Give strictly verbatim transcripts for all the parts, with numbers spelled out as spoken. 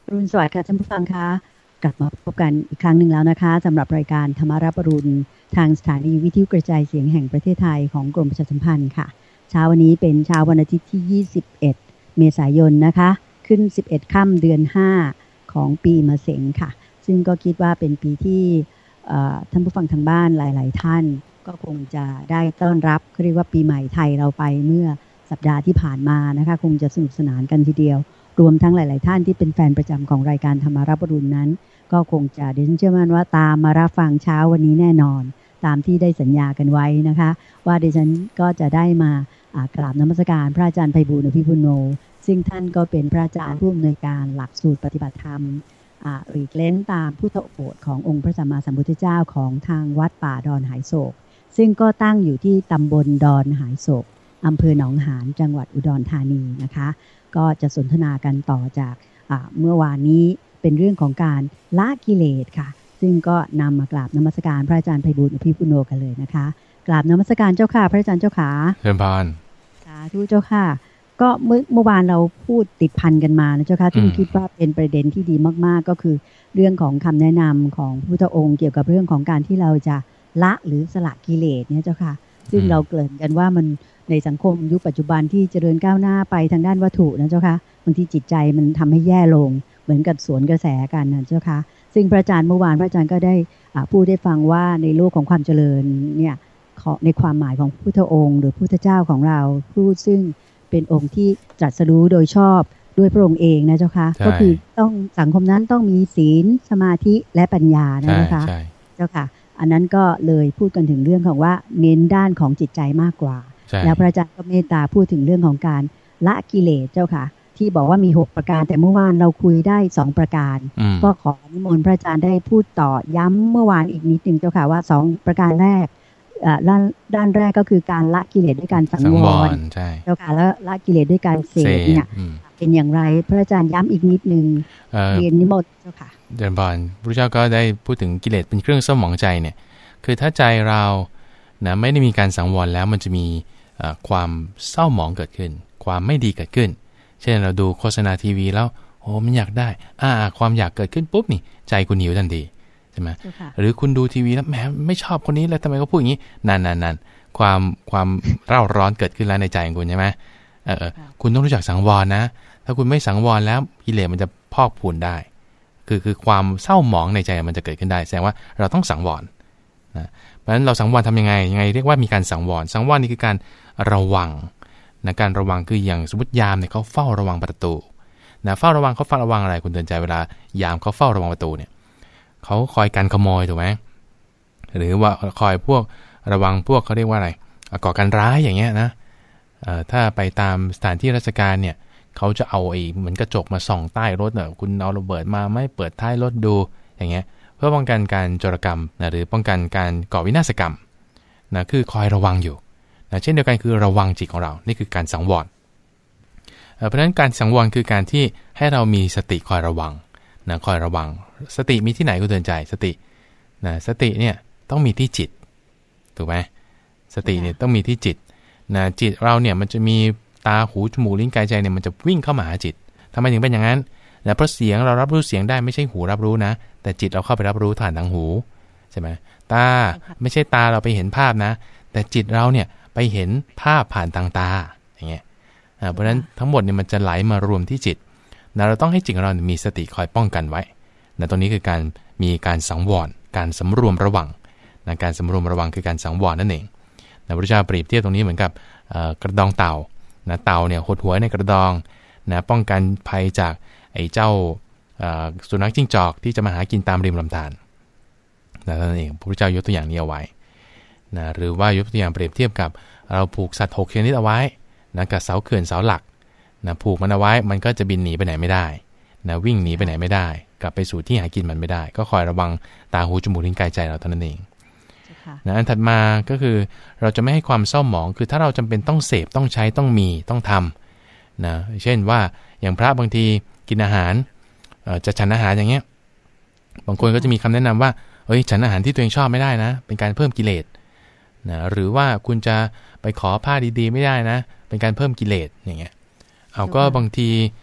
รุ่นสวัสดิ์ค่ะท่านผู้ฟังคะกลับมาพบกันอีกครั้งหนึ่งแล้วนะคะสำหรับรายการธรรมารับอรุณทางสถานีวิทยุกระจายเสียงแห่งประเทศไทยของกรมประชาสัมพันธ์ค่ะเช้าวันนี้เป็นเช้าวันอาทิตย์ที่ยี่สิบเอ็ดเมษายนนะคะขึ้นสิบเอ็ดค่ำเดือนห้าของปีมะเสงค่ะซึ่งก็คิดว่าเป็นปีที่ท่านผู้ฟังทางบ้านหลายๆท่านก็คงจะได้ต้อนรับเรียกว่าปีใหม่ไทยเราไปเมื่อสัปดาห์ที่ผ่านมานะคะคงจะสนุกสนานกันทีเดียวรวมทั้งหลายๆท่านที่เป็นแฟนประจำของรายการธรรมารับอรุณนั้นก็คงจะดิฉันเชื่อมั่นว่าตามมารับฟังเช้าวันนี้แน่นอนตามที่ได้สัญญากันไว้นะคะว่าดิฉันก็จะได้มากราบนมัสการพระอาจารย์ไพบูลย์ อภิปุโนซึ่งท่านก็เป็นพระอาจารย์ผู้อำนวยการหลักสูตรปฏิบัติธรรมหลีกเล้นตามพุทธโอษฐ์ขององค์พระสัมมาสัมพุทธเจ้าของทางวัดป่าดอนหายโศกซึ่งก็ตั้งอยู่ที่ตำบลดอนหายโศกอำเภอหนองหานจังหวัดอุดรธานีนะคะก็จะสนทนากันต่อจากเมื่อวานนี้เป็นเรื่องของการละกิเลสค่ะซึ่งก็นำมากราบนมัสการพระอาจารย์ไพบูลย์ อภิปุโนกันเลยนะคะกราบนมัสการเจ้าค่ะพระอาจารย์เจ้าขาเชิญพานสาธุเจ้าค่ะก็เมื่อเมื่อวานเราพูดติดพันกันมานะเจ้าค่ะที่คิดว่าเป็นประเด็นที่ดีมากๆก็คือเรื่องของคำแนะนำของพระพุทธองค์เกี่ยวกับเรื่องของการที่เราจะละหรือสละกิเลสเนี่ยเจ้าค่ะซึ่งเราเกริ่นกันว่ามันในสังคมยุคปัจจุบันที่เจริญก้าวหน้าไปทางด้านวัตถุนะเจ้าค่ะบางทีจิตใจมันทำให้แย่ลงเหมือนกับสวนกระแสกันนะเจ้าค่ะซึ่งพระอาจารย์เมื่อวานพระอาจารย์ก็ได้พูดได้ฟังว่าในโลกของความเจริญเนี่ยในความหมายของพุทธองค์หรือพุทธเจ้าของเราผู้ซึ่งเป็นองค์ที่ตรัสรู้โดยชอบด้วยพระองค์เองนะเจ้าค่ะก็คือต้องสังคมนั้นต้องมีศีลสมาธิและปัญญานะเจ้าค่ะเจ้าค่ะอันนั้นก็เลยพูดกันถึงเรื่องของว่าเน้นด้านของจิตใจมากกว่าแล้วพระอาจารย์ก็เมตตาพูดถึงเรื่องของการละกิเลสเจ้าค่ะที่บอกว่ามีหกประการแต่เมื่อวานเราคุยได้สองประการก็ขอนิมนต์พระอาจารย์ได้พูดต่อย้ำเมื่อวานอีกนิดนึงเจ้าค่ะว่าสองประการแรกด้านด้านแรกก็คือการละกิเลสด้วยการสังวรเจ้าค่ะแล้วละกิเลสด้วยการเสพเนี่ยเป็นอย่างไรพระอาจารย์ย้ำอีกนิดนึงเรียนนิมนต์เจ้าค่ะเดินบอลพระเจ้าก็ได้พูดถึงกิเลสเป็นเครื่องเศร้าหมองใจเนี่ยคือถ้าใจเรานะไม่ได้มีการสังวรแล้วมันจะมีความเศร้าหมองเกิดขึ้นความไม่ดีเกิดขึ้นเช่นเราดูโฆษณาทีวีแล้วโอ้มันอยากได้อ่าความอยากเกิดขึ้นปุ๊บนี่ใจคุณหิวทันทีใช่ไหมหรือคุณดูทีวีแล้วแหมไม่ชอบคนนี้แล้วทำไมเขาพูดอย่างนี้นั่นนั่นนั่นความความเร่าร้อนเกิดขึ้นแล้วในใจของคุณใช่ไหมเออคุณต้องรู้จักสังวรนะถ้าคุณไม่สังวรแล้วกิเลสมันจะพอกพูนได้คือคือความเศร้าหมองในใจมันจะเกิดขึ้นได้แสดงว่าเราต้องสังวรนะเพราะฉะนั้นเราสังวรทำยังไงยังไงเรียกว่ามีการสังวรสังวรนี่คือการระวังนะการระวังคืออย่างสมมติยามเนี่ยเขาเฝ้าระวังประตูนะเฝ้าระวังเขาเฝ้าระวังอะไรคุณเตือนใจเวลายามเขาเฝ้าระวังประตูเนี่ยเขาคอยกันขโมยถูกไหมหรือว่าคอยพวกระวังพวกเขาเรียกว่าอะไรก่อการร้ายอย่างเงี้ยนะถ้าไปตามสถานที่ราชการเนี่ยเขาจะเอาไอ้เหมือนกระจกมาส่องใต้รถเนี่ยคุณเอาระเบิดมาไม่เปิดท้ายรถดูอย่างเงี้ยเพื่อป้องกันการโจรกรรมนะหรือป้องกันการก่อวินาศกรรมนะคือคอยระวังอยู่นะเช่นเดียวกันคือระวังจิตของเรานี่คือการสังวรเพราะฉะนั้นการสังวรคือการที่ให้เรามีสติคอยระวังนะคอยระวังสติมีที่ไหนก็เตือนใจสตินะสติเนี่ยต้องมีที่จิตถูกไหมสติเนี่ยต้องมีที่จิตนะจิตเราเนี่ยมันจะมีตาหูจมูกลิ้นกายใจเนี่ยมันจะวิ่งเข้ามาหาจิตทำไมถึงเป็นอย่างนั้นนะเพราะเสียงเรารับรู้เสียงได้ไม่ใช่หูรับรู้นะแต่จิตเราเข้าไปรับรู้ผ่านทางหูใช่ไหมตาไม่ใช่ตาเราไปเห็นภาพนะแต่จิตเราเนี่ยไปเห็นภาพผ่านทางตาอย่างเงี้ยเพราะฉะนั้นทั้งหมดเนี่ยมันจะไหลมารวมที่จิตนะเราต้องให้จิตของเรามีสติคอยป้องกันไว้นะตรงนี้คือการมีการสังวรการสำรวมระวังนะการสำรวมระวังคือการสังวรนั่นเองนะพระเจ้าเปรียบเทียบตรงนี้เหมือนกับกระดองเต่านะเต่าเนี่ยหดหัวในกระดองนะป้องกันภัยจากไอ้เจ้าสุนัขจิ้งจอกที่จะมาหากินตามริมลำธารนะนั่นเองพระพุทธเจ้ายกตัวอย่างนี้เอาไว้นะหรือว่ายกตัวอย่างเปรียบเทียบกับเราผูกสัตว์หกชนิดเอาไว้นะกับเสาเขื่อนเสาหลักนะผูกมันเอาไว้มันก็จะบินหนีไปไหนไม่ได้นะวิ่งหนีไปไหนไม่ได้กลับไปสู่ที่หากินมันไม่ได้ก็คอยระวังตาหูจมูกลิ้นกายใจเราเท่านั้นเองนะอันถัดมาก็คือเราจะไม่ให้ความเศร้าหมองคือถ้าเราจำเป็นต้องเสพต้องใช้ต้องมีต้องทำนะเช่นว่าอย่างพระบางทีกินอาหารจะฉันอาหารอย่างเงี้ยบางคนก็จะมีคำแนะนำว่าเอ้ยฉันอาหารที่ตัวเองชอบไม่ได้นะเป็นการเพิ่มกิเลสนะหรือว่าคุณจะไปขอผ้าดีๆไม่ได้นะเป็นการเพิ่มกิเลสอย่างเงี้ยเอาก็บางที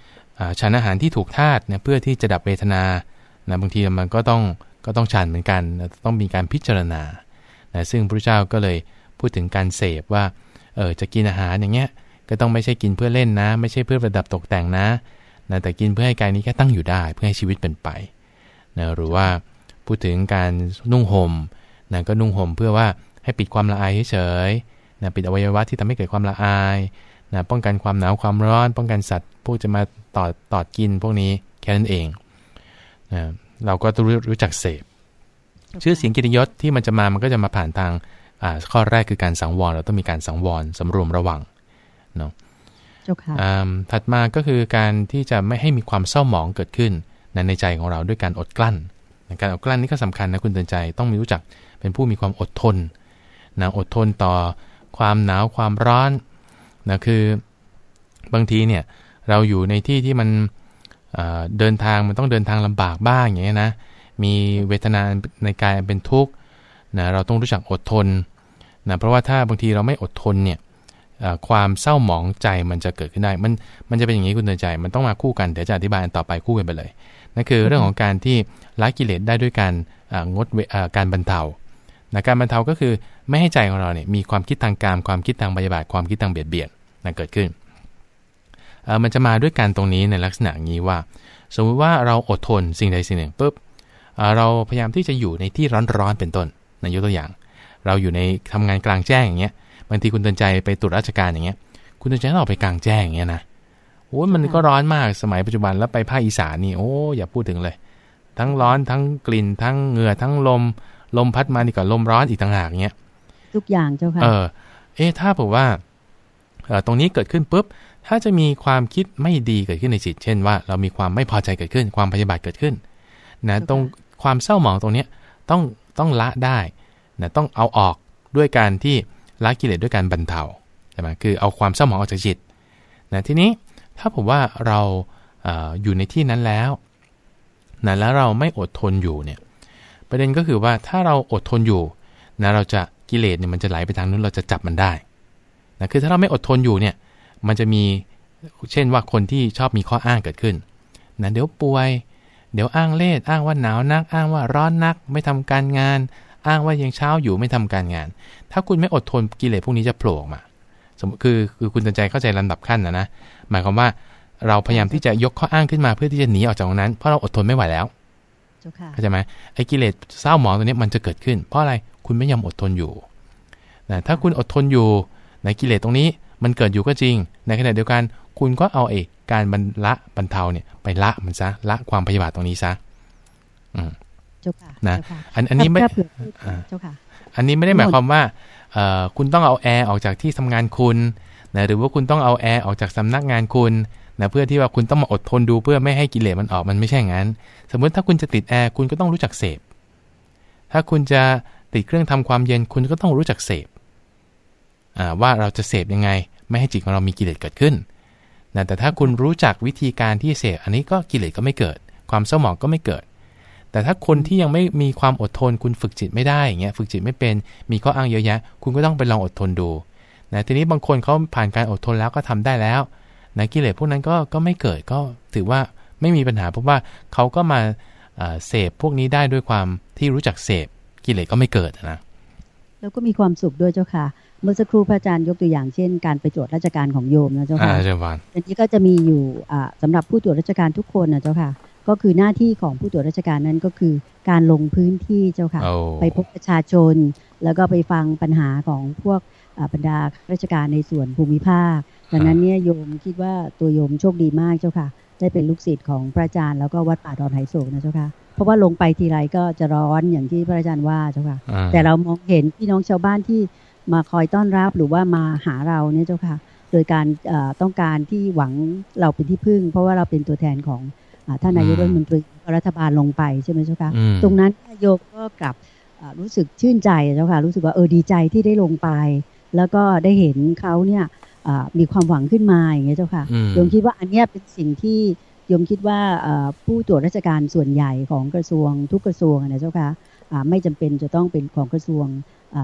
ฉันอาหารที่ถูกธาตุเนี่ยเพื่อที่จะดับเวทนานะบางทีมันก็ต้องก็ต้องฉันเหมือนกันนะต้องมีการพิจารณานะซึ่งพระเจ้าก็เลยพูดถึงการเสพว่าเออจะกินอาหารอย่างเงี้ยก็ต้องไม่ใช่กินเพื่อเล่นนะไม่ใช่เพื่อประดับตกแต่งนะนะแต่กินเพื่อให้กายนี้แค่ตั้งอยู่ได้เพื่อให้ชีวิตเป็นไปนะหรือว่าพูดถึงการนุ่งห่มนะก็นุ่งห่มเพื่อว่าให้ปิดความละอายเฉยๆนะปิดอวัยวะที่ทำให้เกิดความละอายนะป้องกันความหนาวความร้อนป้องกันสัตว์พวกจะมาตอดตอดกินพวกนี้แค่นั้นเองนะเราก็ต้องรู้จักเสพชื่อเสียงเกียรติยศที่มันจะมามันก็จะมาผ่านทางอ่าข้อแรกคือการสังวรเราต้องมีการสังวรสำรวมระวังเนาะถัดมาก็คือการที่จะไม่ให้มีความเศร้าหมองเกิดขึ้นในใจของเราด้วยการอดกลั้นการอดกลั้นนี่ก็สำคัญนะคุณเตือนใจต้องมีรู้จักเป็นผู้มีความอดทนนะอดทนต่อความหนาวความร้อนนะคือบางทีเนี่ยเราอยู่ในที่ที่มันเดินทางมันต้องเดินทางลำบากบ้างอย่างเงี้ยนะมีเวทนาในกายเป็นทุกข์นะเราต้องรู้จักอดทนนะเพราะว่าถ้าบางทีเราไม่อดทนเนี่ยความเศร้าหมองใจมันจะเกิดขึ้นได้มันมันจะเป็นอย่างนี้คุณเตือนใจมันต้องมาคู่กันเดี๋ยวจะอธิบายต่อไปคู่กันไปเลยนั่นคือเรื่องของการที่ละกิเลสได้ด้วยการงดการบรรเทานะการบรรเทาก็คือไม่ให้ใจของเราเนี่ยมีความคิดทางกามความคิดทางพยาบาทความคิดทางเบียดเบียนนะเกิดขึ้นมันจะมาด้วยการตรงนี้ในลักษณะนี้ว่าสมมติว่าเราอดทนสิ่งใดสิ่งหนึ่งปุ๊บเราพยายามที่จะอยู่ในที่ร้อนๆเป็นต้นนะยกตัวอย่างเราอยู่ในทำงานกลางแจ้งอย่างเงี้ยบางทีคุณเตือนใจไปตรวจราชการอย่างเงี้ยคุณเตือนใจต้องออกไปกลางแจ้งอย่างเงี้ยนะโอ้ยมันก็ร้อนมากสมัยปัจจุบันแล้วไปภาคอีสานนี่โอ้อย่าพูดถึงเลยทั้งร้อนทั้งกลิ่นทั้งเหงื่อทั้งลมลมพัดมานี่ก็ลมร้อนอีกต่างหากเงี้ยทุกอย่างเจ้าค่ะเออเอ๊ะถ้าบอกว่าเอ่อตรงนี้เกิดขึ้นปุ๊บถ้าจะมีความคิดไม่ดีเกิดขึ้นในจิตเช่นว่าเรามีความไม่พอใจเกิดขึ้นความพยาบาทเกิดขึ้นนะตรงความเศร้าหมองตรงนี้ต้องต้องละได้นะต้องเอาออกด้วยการที่ละกิเลสด้วยการบรรเทาใช่ไหมคือเอาความเศร้าหมองออกจากจิตนะทีนี้ถ้าผมว่าเราเอ่ออยู่ในที่นั้นแล้วนะแล้วเราไม่อดทนอยู่เนี่ยประเด็นก็คือว่าถ้าเราอดทนอยู่นะเราจะกิเลสเนี่ยมันจะไหลไปทางนู้นเราจะจับมันได้นะคือถ้าเราไม่อดทนอยู่เนี่ยมันจะมีเช่นว่าคนที่ชอบมีข้ออ้างเกิดขึ้นนะเดี๋ยวป่วยเดี๋ยวอ้างเลสอ้างว่าหนาวนักอ้างว่าร้อนนักไม่ทำการงานอ้างว่ายังเช้าอยู่ไม่ทำการงานถ้าคุณไม่อดทนกิเลสพวกนี้จะโผล่ออกมาสมมติคือคือคุณตั้งใจเข้าใจลำดับขั้นนะนะหมายความว่าเราพยายามที่จะยกข้ออ้างขึ้นมาเพื่อที่จะหนีออกจากตรงนั้นเพราะเราอดทนไม่ไหวแล้วเข้าใจไหมไอ้กิเลสเศร้าหมองตัวนี้มันจะเกิดขึ้นเพราะอะไรคุณไม่ยอมอดทนอยู่นะถ้าคุณอดทนอยู่ในกิเลสตรงนี้มันเกิดอยู่ก็จริงในขณะเดียวกันคุณก็เอาเอกการบรรละบรรเทาเนี่ยไปละมันซะละความพยาบาทตรงนี้ซะอืมเจ้าค่ะนะอันอันนี้ไม่เจ้าค่ะอันนี้ไม่ได้หมายความว่าเอ่อคุณต้องเอาแอร์ออกจากที่ทำงานคุณนะหรือว่าคุณต้องเอาแอร์ออกจากสำนักงานคุณนะเพื่อที่ว่าคุณต้องมาอดทนดูเพื่อไม่ให้กิเลสมันออกมันไม่ใช่งั้นสมมติถ้าคุณจะติดแอร์คุณก็ต้องรู้จักเสพถ้าคุณจะติดเครื่องทำความเย็นคุณก็ต้องรู้จักเสพว่าเราจะเสพยังไงไม่ให้จิตของเรามีกิเลสเกิดขึ้นนะแต่ถ้าคุณรู้จักวิธีการที่เสพอันนี้ก็กิเลสก็ไม่เกิดความเศร้าหมองก็ไม่เกิดแต่ถ้าคนที่ยังไม่มีความอดทนคุณฝึกจิตไม่ได้อย่างเงี้ยฝึกจิตไม่เป็นมีข้ออ้างเยอะแยะคุณก็ต้องไปลองอดทนดูนะทีนี้บางคนเขาผ่านการอดทนแล้วก็ทำได้แล้วนะกิเลสพวกนั้นก็ก็ไม่เกิดก็ถือว่าไม่มีปัญหาเพราะว่าเขาก็มาเสพพวกนี้ได้ด้วยความที่รู้จักเสพกิเลสก็ไม่เกิดนะแล้วก็มีความสุขด้วยเจ้าค่ะเมื่อสักครู่พระอาจารย์ยกตัวอย่างเช่นการไปตรวจราชการของโยมนะเจ้าค่ะอันนี้ก็จะมีอยู่สำหรับผู้ตรวจราชการทุกคนนะเจ้าค่ะก็คือหน้าที่ของผู้ตรวจราชการนั้นก็คือการลงพื้นที่เจ้าค่ะ oh. ไปพบประชาชนแล้วก็ไปฟังปัญหาของพวกบรรดาราชการในส่วนภูมิภาคดังนั้นเนี่ยโยมคิดว่าตัวโยมโชคดีมากเจ้าค่ะได้เป็นลูกศิษย์ของพระอาจารย์แล้วก็วัดป่าดอนไหโศกนะเจ้าค่ะเพราะว่าลงไปทีไรก็จะร้อนอย่างที่พระอาจารย์ว่าเจ้าค่ะ uh. แต่เรามองเห็นพี่น้องชาวบ้านที่มาคอยต้อนรับหรือว่ามาหาเราเนี่ยเจ้าค่ะโดยการต้องการที่หวังเราเป็นที่พึ่งเพราะว่าเราเป็นตัวแทนของท่านนายกรัฐมนตรีรัฐบาลลงไปใช่ไหมเจ้าค่ะตรงนั้นโยมก็กลับรู้สึกชื่นใจเจ้าค่ะรู้สึกว่าเออดีใจที่ได้ลงไปแล้วก็ได้เห็นเขาเนี่ยมีความหวังขึ้นมาอย่างเงี้ยเจ้าค่ะโยมคิดว่าอันเนี้ยเป็นสิ่งที่โยมคิดว่าผู้ตรวจราชการส่วนใหญ่ของกระทรวงทุกกระทรวงนะเจ้าค่ะไม่จำเป็นจะต้องเป็นของกระทรวงข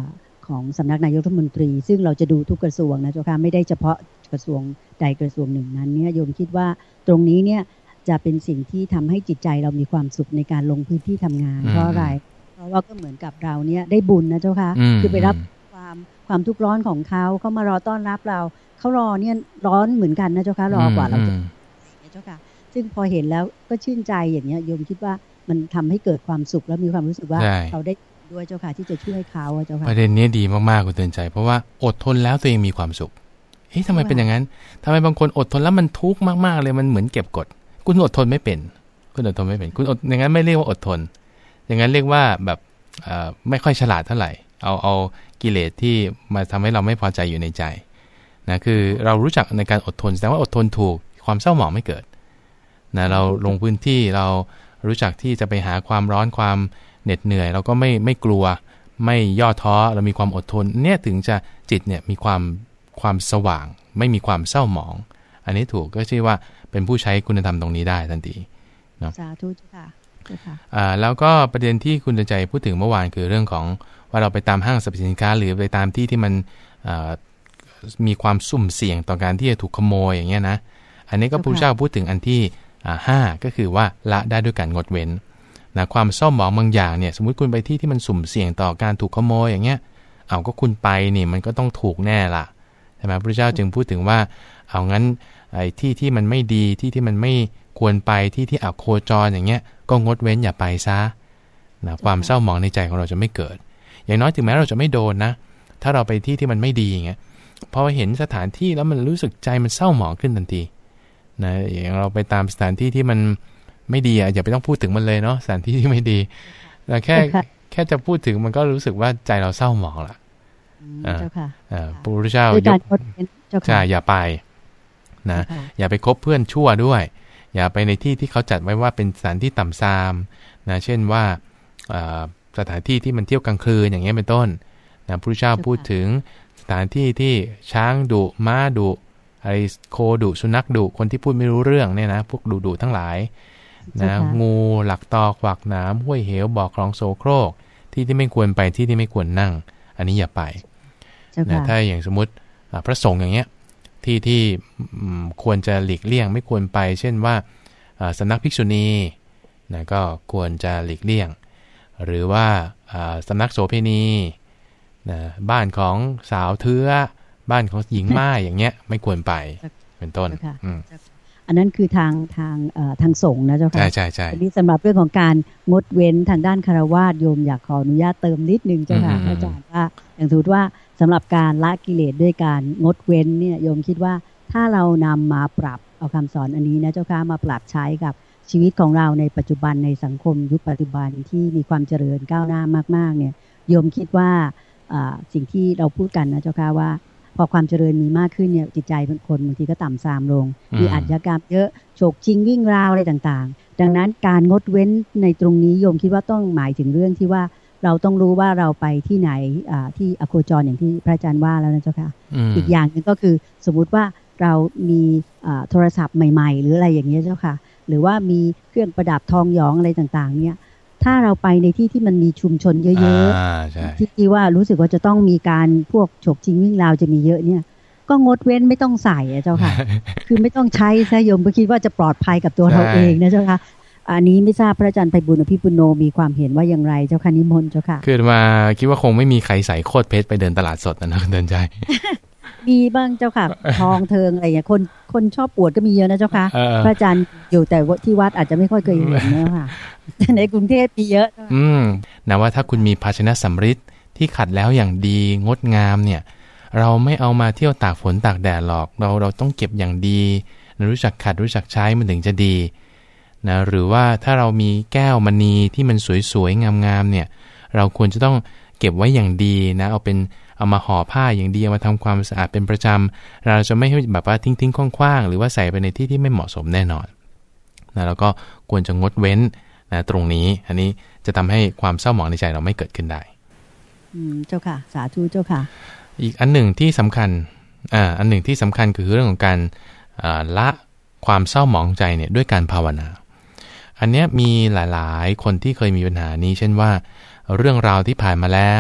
ของสำนักนายกรัฐมนตรีซึ่งเราจะดูทุกกระทรวงนะเจ้าค่ะไม่ได้เฉพาะกระทรวงใดกระทรวงหนึ่งนั้นเนี่ยโยมคิดว่าตรงนี้เนี่ยจะเป็นสิ่งที่ทำให้จิตใจเรามีความสุขในการลงพื้นที่ทำงานเพราะอะไรเพราะว่าก็เหมือนกับเราเนี่ยได้บุญนะเจ้าค่ะคือไปรับความความทุกข์ร้อนของเขาเขามารอต้อนรับเราเขารอเนี่ยร้อนเหมือนกันนะเจ้าค่ะรอกว่าเราจะเจ้าค่ะซึ่งพอเห็นแล้วก็ชื่นใจอย่างเงี้ยโยมคิดว่ามันทำให้เกิดความสุขและมีความรู้สึกว่าเราได้ด้วยเจ้าค่ะที่จะช่วยเขาเจ้าค่ะประเด็นนี้ดีมากๆคุณเตือนใจเพราะว่าอดทนแล้วตัวเองมีความสุขเอ๊ะทำไมเป็นอย่างนั้นทำไมบางคนอดทนแล้วมันทุกข์มากๆเลยมันเหมือนเก็บกดคุณอดทนไม่เป็นคุณอดทนไม่เป็นคุณอดอย่างนั้นไม่เรียกว่าอดทนอย่างนั้นเรียกว่าแบบไม่ค่อยฉลาดเท่าไหร่เอาเอากิเลสที่มาทำให้เราไม่พอใจอยู่ในใจนะคือเรารู้จักในการอดทนแสดงว่าอดทนถูกความเศร้าหมองไม่เกิดนะเราลงพื้นที่เรารู้จักที่จะไปหาความร้อนความเหน็ดเหนื่อยเราก็ไม่ไม่กลัวไม่ย่อท้อเรามีความอดทนเนี่ยถึงจะจิตเนี่ยมีความความสว่างไม่มีความเศร้าหมองอันนี้ถูกก็ชื่อว่าเป็นผู้ใช้คุณธรรมตรงนี้ได้ทันทีเนาะสาธุค่ะอ่าแล้วก็ประเด็นที่คุณเตือนใจพูดถึงเมื่อวานคือเรื่องของว่าเราไปตามห้างสรรพสินค้าหรือไปตามที่ที่มันมีความสุ่มเสี่ยงต่อการที่จะถูกขโมยอย่างเงี้ยนะอันนี้ก็พระพุทธเจ้าพูดถึงอันที่ห้าก็คือว่าละได้ด้วยการงดเว้นนะความเศร้าหมองบางอย่างเนี่ยสมมุติคุณไปที่ที่มันสุ่มเสี่ยงต่อการถูกขโมยอย่างเงี้ยเอาก็คุณไปนี่มันก็ต้องถูกแน่ล่ะใช่ไหมพระพุทธเจ้าจึงพูดถึงว่าเอางั้นไอ้ที่ที่มันไม่ดีที่ที่มันไม่ควรไปที่ที่อับโคจรอย่างเงี้ยก็งดเว้นอย่าไปซะนะความเศร้าหมองในใจของเราจะไม่เกิดอย่างน้อยถึงแม้เราจะไม่โดนนะถ้าเราไปที่ที่มันไม่ดีอย่างเงี้ยพอเห็นสถานที่แล้วมันรู้สึกใจมันเศร้าหมองขึ้นทันทีนะอย่างเราไปตามสถานที่ที่มันไม่ดีอ่ะอย่าไปต้องพูดถึงมันเลยเนาะสถานที่ที่ไม่ดีแต่แค่แค่จะพูดถึงมันก็รู้สึกว่าใจเราเศร้าหมองละอ่าอ่าพระพุทธเจ้ายกใช่อย่าไปนะอย่าไปคบเพื่อนชั่วด้วยอย่าไปในที่ที่เขาจัดไว้ว่าเป็นสถานที่ต่ำทรามนะเช่นว่าสถานที่ที่มันเที่ยวกลางคืนอย่างเงี้ยเป็นต้นนะพระพุทธเจ้าพูดถึงสถานที่ที่ช้างดุม้าดุไอโคดุสุนัขดุคนที่พูดไม่รู้เรื่องเนี่ยนะพวกดุดุทั้งหลายนะงูหลักตอขวักหนามห้วยเหวบ่อคลองโสโครกที่ที่ไม่ควรไปที่ที่ไม่ควรนั่งอันนี้อย่าไปนะถ้าอย่างสมมติพระสงฆ์อย่างเงี้ยที่ที่ควรจะหลีกเลี่ยงไม่ควรไปเช่นว่าสำนักภิกษุณีนะก็ควรจะหลีกเลี่ยงหรือว่าสำนักโสเภณีนะบ้านของสาวเทื้อบ้านของหญิงม่ายอย่างเงี้ยไม่ควรไปเป็นต้นอันนั้นคือทางทางทางสงฆ์นะเจ้าค่ะใช่ใช่ใช่อันนี้สำหรับเรื่องของการงดเว้นทางด้านคฤหัสถ์โยมอยากขออนุญาตเติมนิดนึงเจ้าค่ะอาจารย์ว่าอย่างสมมติว่าสำหรับการละกิเลสด้วยการงดเว้นเนี่ยโยมคิดว่าถ้าเรานำมาปรับเอาคำสอนอันนี้นะเจ้าค่ะมาปรับใช้กับชีวิตของเราในปัจจุบันในสังคมยุคปัจจุบันที่มีความเจริญก้าวหน้ามากๆเนี่ยโยมคิดว่าสิ่งที่เราพูดกันนะเจ้าค่ะว่าพอความเจริญมีมากขึ้นเนี่ยจิตใจคนบางทีก็ต่ำทรามลงมีอาชญากรรมเยอะโฉกชิงวิ่งราวอะไรต่างๆดังนั้นการงดเว้นในตรงนี้โยมคิดว่าต้องหมายถึงเรื่องที่ว่าเราต้องรู้ว่าเราไปที่ไหนที่อโคจรอย่างที่พระอาจารย์ว่าแล้วนะเจ้าค่ะ อ, อีกอย่างนึงก็คือสมมุติว่าเรามีโทรศัพท์ใหม่ๆหรืออะไรอย่างเงี้ยเจ้าค่ะหรือว่ามีเครื่องประดับทองหยองอะไรต่างๆเนี่ยถ้าเราไปในที่ที่มันมีชุมชนเยอะๆที่ที่ว่ารู้สึกว่าจะต้องมีการพวกฉกชิงวิ่งราวจะมีเยอะเนี่ยก็งดเว้นไม่ต้องใส่เจ้าค่ะ คือไม่ต้องใช้ซะโยมก็คิดว่าจะปลอดภัยกับตัวเราเองนะเจ้าค่ะอันนี้ไม่ทราบพระอาจารย์ไพบูลย์อภิปุโนมีความเห็นว่าอย่างไรเจ้าค่ะนิมนต์เจ้าค่ะคือมาคิดว่าคงไม่มีใครใส่โคตรเพชรไปเดินตลาดสดนะเดินใจมีบ้างเจ้าค่ะทองเทิงอะไรอย่างคนคนชอบปวดก็มีเยอะนะเจ้าค่ะพระอาจารย์อยู่แต่ที่วัดอาจจะไม่ค่อยเคยเห็นนะค่ะในกรุงเทพมีเยอะอืมนะว่าถ้าคุณมีภาชนะสำริดที่ขัดแล้วอย่างดีงดงามเนี่ยเราไม่เอามาเที่ยวตากฝนตากแดดหรอกเราเราต้องเก็บอย่างดีรู้จักขัดรู้จักใช้มันถึงจะดีนะหรือว่าถ้าเรามีแก้วมณีที่มันสวยๆงามๆเนี่ยเราควรจะต้องเก็บไว้อย่างดีนะเอาเป็นเอามาห่อผ้าอย่างดีเอามาทำความสะอาดเป็นประจำเราจะไม่ให้แบบว่าทิ้งๆคว้างๆหรือว่าใส่ไปในที่ที่ไม่เหมาะสมแน่นอนนะแล้วก็ควรจะงดเว้นนะตรงนี้อันนี้จะทำให้ความเศร้าหมองในใจเราไม่เกิดขึ้นได้อืมเจ้าค่ะสาธุเจ้าค่ะอีกอันหนึ่งที่สำคัญอ่าอันหนึ่งที่สำคัญคือเรื่องของการละความเศร้าหมองใจเนี่ยด้วยการภาวนาอันนี้มีหลายๆคนที่เคยมีปัญหานี้เช่นว่าเรื่องราวที่ผ่านมาแล้ว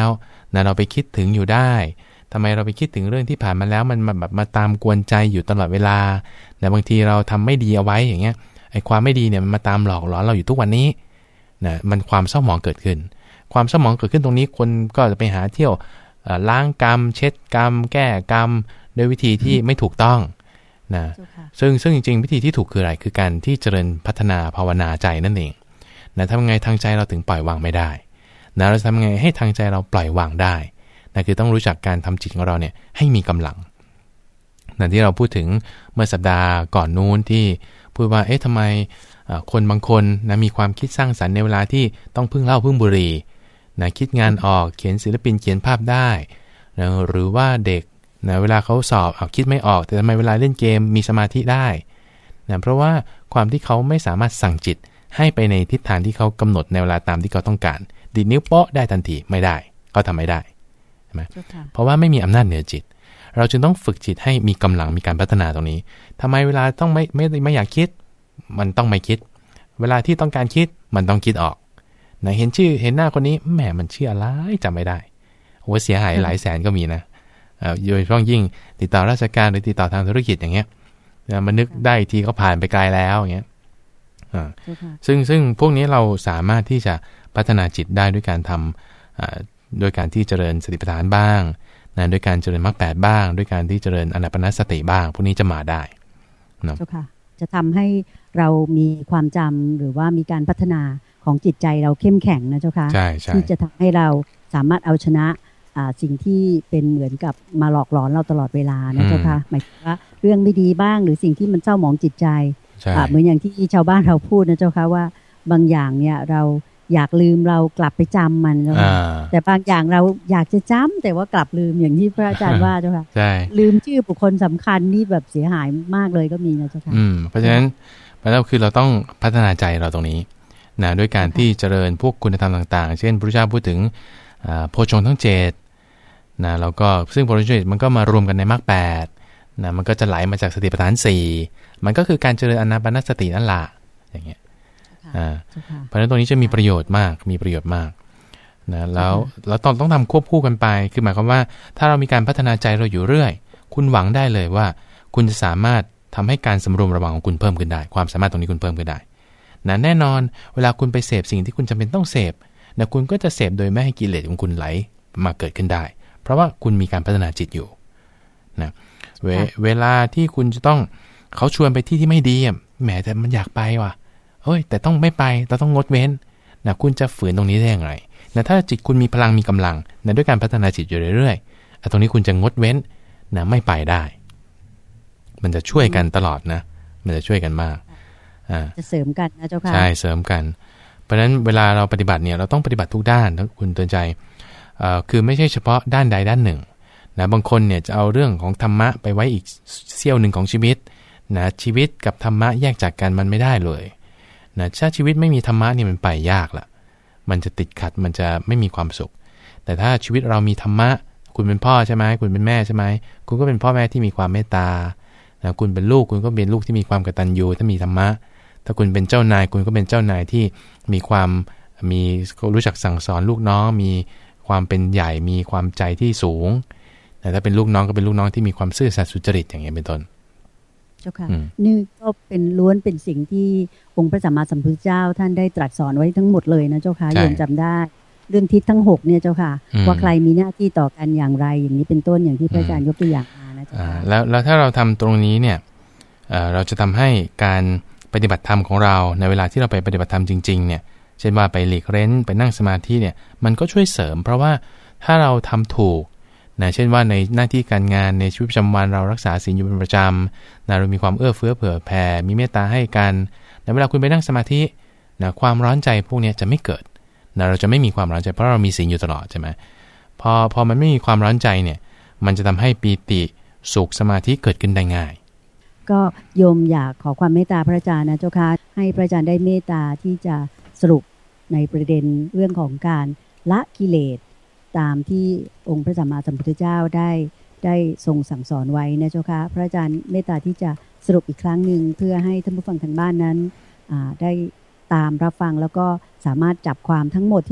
นะเราไปคิดถึงอยู่ได้ทำไมเราไปคิดถึงเรื่องที่ผ่านมาแล้วมันแบบมาตามกวนใจอยู่ตลอดเวลาแต่บางทีเราทำไม่ดีเอาไว้อย่างเงี้ยไอ้ความไม่ดีเนี่ยมันมาตามหลอกหลอนเราอยู่ทุกวันนี้นะมันความเศร้าหมองเกิดขึ้นความเศร้าหมองเกิดขึ้นตรงนี้คนก็จะไปหาเที่ยวล้างกรรมเช็ดกรรมแก้กรรมด้วยวิธีที่ไม่ถูกต้องนะซึ่งซึ่งจริงๆวิธีที่ถูกคืออะไรคือการที่เจริญพัฒนาภาวนาใจนั่นเองนะทำไงทางใจเราถึงปล่อยวางไม่ได้นะเราทำไงให้ทางใจเราปล่อยวางได้นะคือต้องรู้จักการทำจิตของเราเนี่ยให้มีกำลังนะที่เราพูดถึงเมื่อสัปดาห์ก่อนนู้นที่พูดว่าเอ๊ะทำไมคนบางคนนะมีความคิดสร้างสรรค์ในเวลาที่ต้องพึ่งเหล้าพึ่งบุหรี่นะคิดงานออกเขียนศิลปินเขียนภาพได้นะหรือว่าเด็กนะเวลาเขาสอบเอาคิดไม่ออกแต่ทำไมเวลาเล่นเกมมีสมาธิได้นะเพราะว่าความที่เขาไม่สามารถสั่งจิตให้ไปในทิศทางที่เขากำหนดในเวลาตามที่เขาต้องการดีดนิ้วโป๊ะได้ทันทีไม่ได้เขาทำไม่ได้ใช่ไหมเพราะว่าไม่มีอำนาจเหนือจิตเราจึงต้องฝึกจิตให้มีกำลังมีการพัฒนาตรงนี้ทำไมเวลาต้องไม่ไม่ไม่อยากคิดมันต้องไม่คิดเวลาที่ต้องการคิดมันต้องคิดออกนะเห็นชื่อเห็นหน้าคนนี้แหมมันชื่ออะไรจำไม่ได้โอ้เสียหายหลายแสนก็มีนะโดยเฉพาะยิ่งติดต่อราชการหรือติดต่อทางธุรกิจอย่างเงี้ยมันนึกได้ทีก็ผ่านไปไกลแล้วอย่างเงี้ยซึ่งซึ่งพวกนี้เราสามารถที่จะพัฒนาจิตได้ด้วยการทำโดยการที่เจริญสติปัฏฐานบ้างนะด้วยการเจริญมรรคแปดบ้างด้วยการที่เจริญอานาปานสติบ้างพวกนี้จะมาได้เนาะจะทำให้เรามีความจำหรือว่ามีการพัฒนาของจิตใจเราเข้มแข็งนะเจ้าค่ะที่จะทำให้เราสามารถเอาชนะสิ่งที่เป็นเหมือนกับมาหลอกหลอนเราตลอดเวลานะเจ้าค่ะหมายถึงว่าเรื่องไม่ดีบ้างหรือสิ่งที่มันเศร้าหมองจิตใจเหมือนอย่างที่ชาวบ้านเราพูดนะเจ้าค่ะว่าบางอย่างเนี่ยเราอยากลืมเรากลับไปจำมันแต่บางอย่างเราอยากจะจำแต่ว่ากลับลืมอย่างที่พระอาจารย์ว่าเจ้าค่ะลืมชื่อบุคคลสำคัญนี่แบบเสียหายมากเลยก็มีนะเจ้าค่ะเพราะฉะนั้นเราคือเราต้องพัฒนาใจเราตรงนี้นะด้วยการที่เจริญพวกคุณธรรมต่างๆเช่นพระพุทธเจ้าพูดถึงโพชฌงค์ทั้งเจ็ดนะแล้วก็ซึ่งโพชฌงค์เจ็ดมันก็มารวมกันในมรรคแปดนะมันก็จะไหลมาจากสติปัฏฐานสี่มันก็คือการเจริญอานาปานสตินั่นแหละอย่างเงี้ยอ่าเพราะฉะนั้นตรงนี้จะมีประโยชน์มากมีประโยชน์มากนะแล้วเราต้องต้องทำควบคู่กันไปคือหมายความว่าถ้าเรามีการพัฒนาใจเราอยู่เรื่อยคุณหวังได้เลยว่าคุณจะสามารถทำให้การสำรวมระวังของคุณเพิ่มขึ้นได้ความสามารถตรงนี้คุณเพิ่มขึ้นได้นะแน่นอนเวลาคุณไปเสพสิ่งที่คุณจำเป็นต้องเสพนะคุณก็จะเสพโดยไม่ให้กิเลสของคุณไหลมาเกิดขึ้นได้เพราะว่าคุณมีการพัฒนาจิตอยู่นะเว, เวลาที่คุณจะต้องเขาชวนไปที่ที่ไม่ดีแหมแต่มันอยากไปว่ะเฮ้ยแต่ต้องไม่ไปเราต้องงดเว้นนะคุณจะฝืนตรงนี้ได้อย่างไรนะถ้าจิตคุณมีพลังมีกำลังนะด้วยการพัฒนาจิตอยู่เรื่อยๆตรงนี้คุณจะงดเว้นนะไม่ไปได้มันจะช่วยกันตลอดนะมันจะช่วยกันมากจะเสริมกันนะเจ้าค่ะใช่เสริมกันเพราะฉะนั้นเวลาเราปฏิบัติเนี่ยเราต้องปฏิบัติทุกด้านนะคุณเตือนใจคือไม่ใช่เฉพาะด้านใดด้านหนึ่งนะบางคนเนี่ยจะเอาเรื่องของธรรมะไปไว้อีกเสี้ยวหนึ่งของชีวิตนะชีวิตกับธรรมะแยกจากกันมันไม่ได้เลยนะถ้าชีวิตไม่มีธรรมะนี่มันไปยากละมันจะติดขัดมันจะไม่มีความสุขแต่ถ้าชีวิตเรามีธรรมะคุณเป็นพ่อใช่ไหมคุณเป็นแม่ใช่ไหมคุณก็เป็นพ่อแม่ที่มีความเมตตานะคุณเป็นลูกคุณก็เป็นลูกที่มีความกตัญญูถ้ามีธรรมะถ้าคุณเป็นเจ้านายคุณก็เป็นเจ้านายที่มีความมีรู้จักสั่งสอนลูกน้องมีความเป็นใหญ่มีความใจที่สูงแต่ถ้าเป็นลูกน้องก็เป็นลูกน้องที่มีความซื่อสัตย์สุจริตอย่างเงี้ยเป็นต้นเจ้าค่ะนี่ก็เป็นล้วนเป็นสิ่งที่องค์พระสัมมาสัมพุทธเจ้าท่านได้ตรัสสอนไว้ทั้งหมดเลยนะเจ้าค่ะโยมจำได้เรื่องทิศทั้งหกเนี่ยเจ้าค่ะว่าใครมีหน้าที่ต่อกันอย่างไรอย่างนี้เป็นต้นอย่างที่พระอาจารย์ยกตัวอย่างมานะเจ้าค่ะแล้วแล้วถ้าเราทำตรงนี้เนี่ยเราจะทำให้การปฏิบัติธรรมของเราในเวลาที่เราไปปฏิบัติธรรมจริงๆเนี่ยเช่นว่าไปหลีกเร้นไปนั่งสมาธิเนี่ยมันก็ช่วยเสริมเพราะว่าถ้าเราทำถูกนะเช่นว่าในหน้าที่การงานในชีวิตประจำวันเรารักษาศีลอยู่เป็นประจำนะเรามีความเอื้อเฟื้อเผื่อแผ่มีเมตตาให้กันในเวลาคุณไปนั่งสมาธินะความร้อนใจพวกนี้จะไม่เกิดนะเราจะไม่มีความร้อนใจเพราะเรามีศีลอยู่ตลอดใช่ไหมพอพอมันไม่มีความร้อนใจเนี่ยมันจะทำให้ปีติสุขสมาธิเกิดขึ้นได้ง่ายก็โยมอยากขอความเมตตาพระอาจารย์นะเจ้าค่ะให้พระอาจารย์ได้เมตตาที่จะสรุปในประเด็นเรื่องของการละกิเลสตามที่องค์พระสัมมาสัมพุทธเจ้าได้ได้ทรงสั่งสอนไว้นะเจ้าค่ะพระอาจารย์เมตตาที่จะสรุปอีกครั้งหนึ่งเพื่อให้ท่านผู้ฟังทางบ้านนั้นได้ตามรับฟังแล้วก็สามารถจับความทั้งหมดที่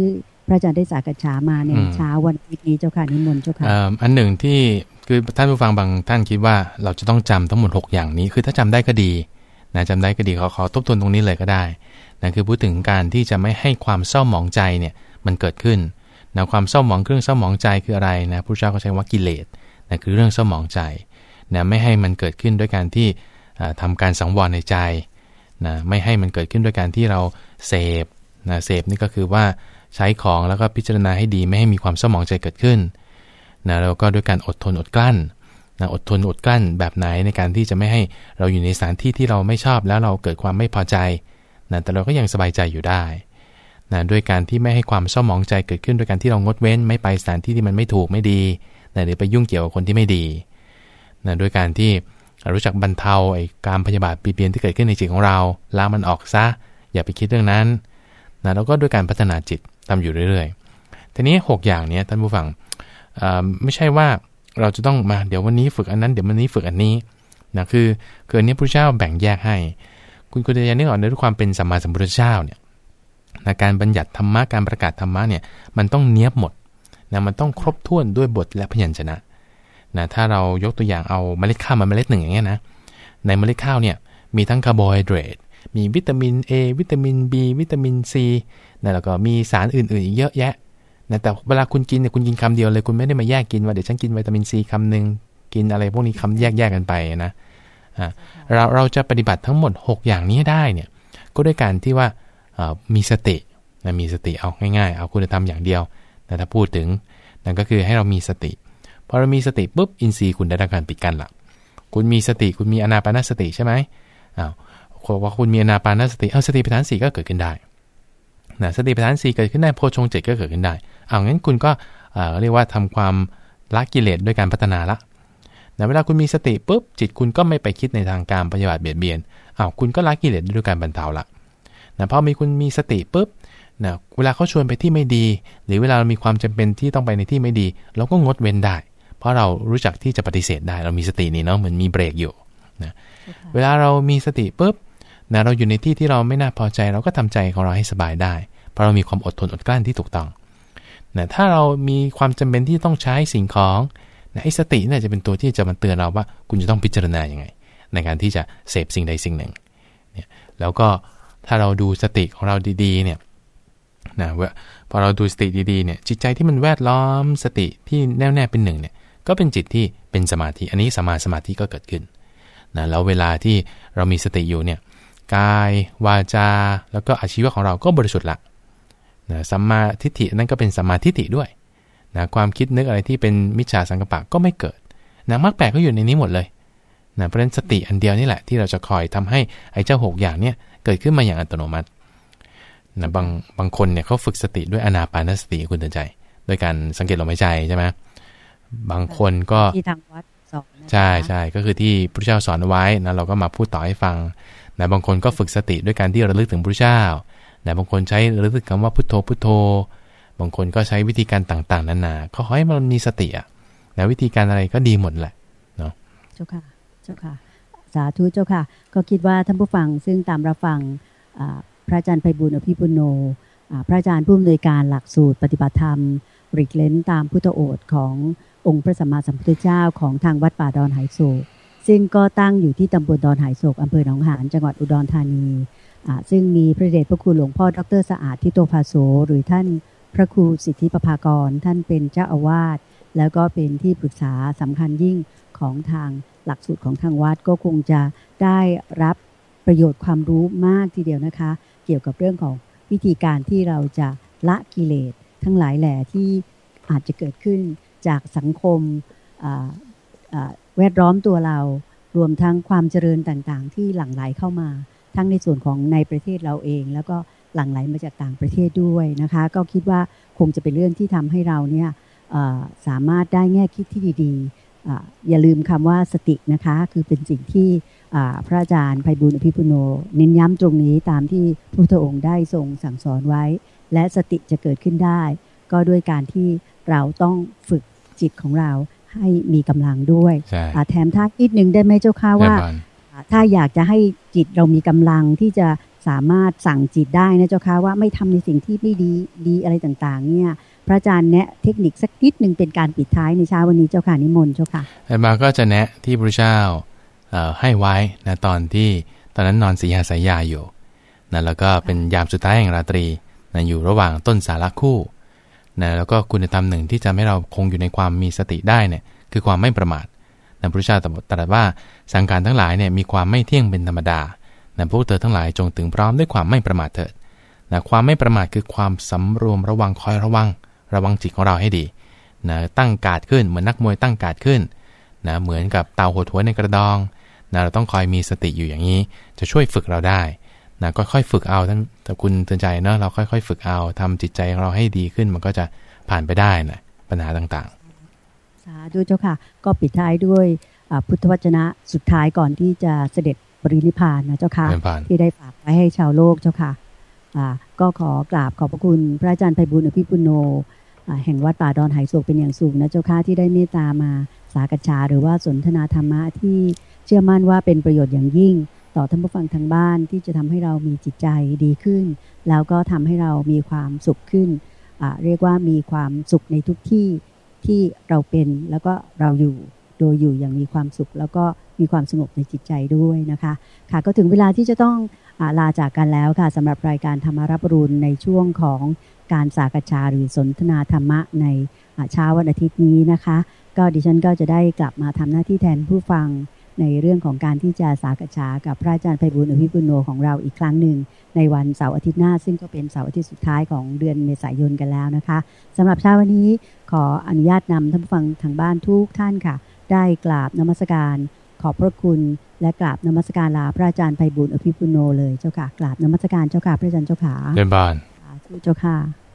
พระอาจารย์ได้สักษามาในเช้าวันอาทิตย์นี้เจ้าค่ะนิมนต์เจ้าค่ะอันหนึ่งที่คือท่านผู้ฟังบางท่านคิดว่าเราจะต้องจำทั้งหมดหกอย่างนี้คือถ้าจำได้ก็ดีนะจำได้ก็ดีขอขอทบทวนตรงนี้เลยก็ได้นะคือพูดถึงการที่จะไม่ให้ความเศร้าหมองใจเนี่ยมันเกิดขึ้นนะความเศร้าหมองเครื่องเศร้าหมองใจคืออะไรนะพระเจ้าก็ใช้ว่ากิเลสนะคือเรื่องเศร้าหมองใจนะไม่ให้มันเกิดขึ้นด้วยการที่ทำการสังวรในใจนะไม่ให้มันเกิดขึ้นด้วยการที่เราเสพนะเสพนี่ก็คือว่าใช้ของแล้วก็พิจารณาให้ดีไม่ให้มีความเศร้าหมองใจเกิดขึ้นนะแล้วก็ด้วยการอดทนอดกลั้นนะอดทนอดกลั้นแบบไหนในการที่จะไม่ให้เราอยู่ในสถานที่ที่เราไม่ชอบแล้วเราเกิดความไม่พอใจนะแต่เราก็ยังสบายใจอยู่ได้นะด้วยการที่ไม่ให้ความเศร้าหมองใจเกิดขึ้นด้วยการที่เรางดเว้นไม่ไปสถานที่ที่มันไม่ถูกไม่ดีนะหรือไปยุ่งเกี่ยวกับคนที่ไม่ดีนะด้วยการที่รู้จักบรรเทาไอ้การพยาบาทปีเปียนที่เกิดขึ้นในจิตของเราล้างมันออกซะอย่าไปคิดเรื่องนั้นนะแล้วก็ด้วยการพัฒนาจิตทำอยู่เรื่อยๆทีนี้หกอย่างนี้ท่านผู้ฟังไม่ใช่ว่าเราจะต้องมาเดี๋ยววันนี้ฝึกอันนั้นเดี๋ยววันนี้ฝึกอันนี้นะคือคืออันนี้พระเจ้าแบ่งแยกให้คุณคุณจะนึกออกด้วยความเป็นสัมมาสัมพุทธเจ้าเนี่ยนะการบัญญัติธรรมะการประกาศธรรมะเนี่ยมันต้องเนียบหมดนะมันต้องครบถ้วนด้วยบทและพยัญชนะนะถ้าเรายกตัวอย่างเอาเมล็ดข้าวมาเมล็ดหนึ่งอย่างเงี้ยนะในเมล็ดข้าวเนี่ยมีทั้งคาร์โบไฮเดรตมีวิตามิน A วิตามิน B วิตามิน C นะแล้วก็มีสารอื่นๆอีกเยอะแยะนะแต่เวลาคุณกินเนี่ยคุณกินคำเดียวเลยคุณไม่ได้มาแยกกินว่าเดี๋ยวฉันกินวิตามิน C คำนึงกินอะไรพวกนี้คำแยกๆกันไปนะเราเราจะปฏิบัติทั้งหมดหกอย่างนี้ได้เนี่ยก็ด้วยการที่ว่ามีสตินะมีสติเอาง่ายๆเอาคุณธรรมอย่างเดียวแต่ถ้าพูดถึงนั่นก็คือให้เรามีสติพอเรามีสติปุ๊บอินทรีย์คุณได้รับการปิดกั้นละคุณมีสติคุณมีอานาปานสติใช่ไหมอ้าวว่าคุณมีอานาปานสติเอาสติปัฏฐานสี่ก็เกิดขึ้นได้นะสติปัฏฐานสี่เกิดขึ้นได้โพชฌงค์เจ็ดก็เกิดขึ้นได้เอางั้นคุณก็เอ่อเรียกว่าทำความละกิเลสด้วยการพัฒนาละนะเวลาคุณมีสติปุ๊บจิตคุณก็ไม่ไปคิดในทางการปฏิบัติเบียดเบียนอ้าวคุณก็ละกิเลสด้วยการบรรเทาละนะพอมีคุณมีสติปุ๊บนะเวลาเขาชวนไปที่ไม่ดีหรือเวลาเรามีความจำเป็นที่ต้องไปในที่ไม่ดีเราก็งดเว้นได้เพราะเรารู้จักที่จะปฏิเสธได้เรามีสตินี่เนาะเหมือนมีเบรกอยู่นะเวลาเรามีสติปุ๊บนะเราอยู่ในที่ที่เราไม่น่าพอใจเราก็ทำใจของเราให้สบายได้เพราะเรามีความอดทนอดกลั้นที่ถูกต้องนะถ้าเรามีความจำเป็นที่ต้องใช้สิ่งของนะไอ้สติเนี่ยจะเป็นตัวที่จะมาเตือนเราว่าคุณจะต้องพิจารณาอย่างไงในการที่จะเสพสิ่งใดสิ่งหนึ่งเนี่ยแล้วก็ถ้าเราดูสติของเราดีๆเนี่ยนะว่าพอเราดูสติดีๆเนี่ยจิตใจที่มันแวดล้อมสติที่แน่วแน่เป็นหนึ่งเนี่ยก็เป็นจิตที่เป็นสมาธิอันนี้สัมมาสมาธิก็เกิดขึ้นนะแล้วเวลาที่เรามีสติอยู่เนี่ยกายวาจาแล้วก็อาชีวะของเราก็บริสุทธิ์ละนะสัมมาทิฏฐินั่นก็เป็นสัมมาทิฏฐิด้วยนะความคิดนึกอะไรที่เป็นมิจฉาสังกัปปะก็ไม่เกิดนะมรรคแปดก็อยู่ในนี้หมดเลยนะเพราะฉะนั้นสติอันเดียวนี่แหละที่เราจะคอยทำให้ไอ้เจ้าหกอย่างเนี่ยเกิดขึ้นมาอย่างอัตโนมัตินะบางบางคนเนี่ยเขาฝึกสติด้วยอานาปานสติคุณเตือนใจด้วยการสังเกตลมหายใจใช่ไหมบางคนก็ที่ทางวัดสอนใช่ใช่ก็คือที่พระเจ้าสอนเอาไว้นะเราก็มาพูดต่อให้ฟังนะบางคนก็ฝึกสติด้วยการที่ระลึกถึงพระเจ้านะบางคนใช้ระลึกคำว่าพุทโธพุทโธบางคนก็ใช้วิธีการต่างๆนานาเขาขอให้มันมีสติอ่ะนะวิธีการอะไรก็ดีหมดแหละเนาะเจ้าค่ะเจ้าค่ะสาธุเจ้าค่ะก็คิดว่าท่านผู้ฟังซึ่งตามรับฟังพระอาจารย์ไพบูลย์อภิปุโนพระอาจารย์ผู้อำนวยการหลักสูตรปฏิบัติธรรมริกเลนตามพุทธโอษฐ์ขององค์พระสัมมาสัมพุทธเจ้าของทางวัดป่าดอนไหโศกซึ่งก็ตั้งอยู่ที่ตำบลดอนไหโศกอำเภอหนองหานจังหวัดอุดรธานีซึ่งมีพระเดชพระคุณหลวงพ่อดร.สะอาดทิโตภาโสหรือท่านพระครูสิทธิประภากรท่านเป็นเจ้าอาวาสแล้วก็เป็นที่ปรึกษาสำคัญยิ่งของทางหลักสูตรของทางวัดก็คงจะได้รับประโยชน์ความรู้มากทีเดียวนะคะเกี่ยวกับเรื่องของวิธีการที่เราจะละกิเลสทั้งหลายแหล่ที่อาจจะเกิดขึ้นจากสังคมแวดล้อมตัวเรารวมทั้งความเจริญต่างๆที่หลั่งไหลเข้ามาทั้งในส่วนของในประเทศเราเองแล้วก็หลั่งไหลมาจากต่างประเทศด้วยนะคะก็คิดว่าคงจะเป็นเรื่องที่ทำให้เราเนี่ยสามารถได้แง่คิดที่ดีๆอย่าลืมคำว่าสตินะคะคือเป็นสิ่งที่พระอาจารย์ไพบูลย์อภิปุโนเน้นย้ำตรงนี้ตามที่พระพุทธองค์ได้ทรงสั่งสอนไว้และสติจะเกิดขึ้นได้ก็ด้วยการที่เราต้องฝึกจิตของเราให้มีกำลังด้วยแถมท่านิดนึงได้ไหมเจ้าค่ะว่าถ้าอยากจะให้จิตเรามีกำลังที่จะสามารถสั่งจิตได้นะเจ้าค่ะว่าไม่ทำในสิ่งที่ไม่ดีดีอะไรต่างๆเนี่ยพระอาจารย์แนะเทคนิคสักนิดนึงเป็นการปิดท้ายในเช้าวันนี้เจ้าค่ะนิมนต์เจ้าค่ะอาตมาก็จะแนะที่พระเจ้าให้ไว้นะตอนที่ตอนนั้นนอนสีหสายยาอยู่นะแล้วก็เป็นยามสุดท้ายแห่งราตรีนะอยู่ระหว่างต้นสาระคู่นะแล้วก็คุณธรรมหนึ่งที่จะให้เราคงอยู่ในความมีสติได้เนี่ยคือความไม่ประมาทนะพระเจ้าตรัสว่าสังขารทั้งหลายเนี่ยมีความไม่เที่ยงเป็นธรรมดานะพวกเธอทั้งหลายจงถึงพร้อมด้วยความไม่ประมาทเถิดนะความไม่ประมาทคือความสำรวมระวังคอยระวังระวังจิตของเราให้ดีนะตั้งการ์ดขึ้นเหมือนนักมวยตั้งการ์ดขึ้นนะเหมือนกับเต่าหัวหัวในกระดองนะเราต้องคอยมีสติอยู่อย่างนี้จะช่วยฝึกเราได้นะก็ค่อยฝึกเอาท่านแต่คุณเตือนใจเนาะเราค่อยๆฝึกเอาทำจิตใจของเราให้ดีขึ้นมันก็จะผ่านไปได้นะปัญหาต่างๆสาธุเจ้าค่ะก็ปิดท้ายด้วยพุทธวจนะสุดท้ายก่อนที่จะเสด็จปรินิพพานนะเจ้าค่ะที่ได้ฝากไว้ให้ชาวโลกเจ้าค่ะก็ขอกราบขอบพระคุณพระอาจารย์ไพบูลย์อภิปุโนแห่งวัดป่าดอนไหโศกเป็นอย่างสูงนะเจ้าค่ะที่ได้เมตตามาสากัจฉาหรือว่าสนทนาธรรมะที่เชื่อมั่นว่าเป็นประโยชน์อย่างยิ่งต่อท่านผู้ฟังทางบ้านที่จะทำให้เรามีจิตใจดีขึ้นแล้วก็ทำให้เรามีความสุขขึ้นเรียกว่ามีความสุขในทุกที่ที่เราเป็นแล้วก็เราอยู่โดยอยู่อย่างมีความสุขแล้วก็มีความสงบในจิตใจด้วยนะคะค่ะก็ถึงเวลาที่จะต้องลาจากกันแล้วค่ะสำหรับรายการธรรมารับอรุณในช่วงของการสากัจฉาหรือสนทนาธรรมะในเช้าวันอาทิตย์นี้นะคะก็ดิฉันก็จะได้กลับมาทำหน้าที่แทนผู้ฟังในเรื่องของการที่จะสากัจฉากับพระอาจารย์ไพบูลย์อภิปุโนของเราอีกครั้งหนึ่งในวันเสาร์อาทิตย์หน้าซึ่งก็เป็นเสาร์อาทิตย์สุดท้ายของเดือนเมษายนกันแล้วนะคะสำหรับเช้าวันนี้ขออนุญาตนำท่านผู้ฟังทางบ้านทุกท่านค่ะได้กราบนมัสการขอบพระคุณและกราบนมัสการลาพระอาจารย์ไพบูลย์อภิปุโนเลยเจ้าค่ะกราบนมัสการเจ้าค่ะพระอาจารย์เจ้าค่ะเรียนบานเจ้าค่ะ